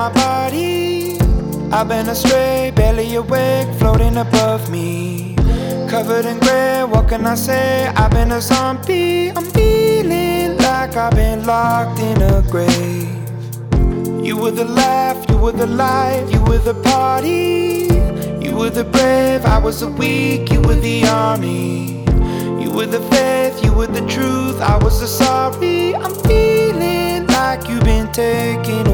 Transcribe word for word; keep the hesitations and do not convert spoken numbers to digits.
my body. I've been astray, barely awake, floating above me. Covered in grey, what can I say? I've been a zombie. I'm feeling like I've been locked in a grave. You were the laugh, you were the light, you were the party. You were the brave, I was the weak, you were the army. You were the faith, you were the truth, I was the sorry. I'm feeling like you've been taken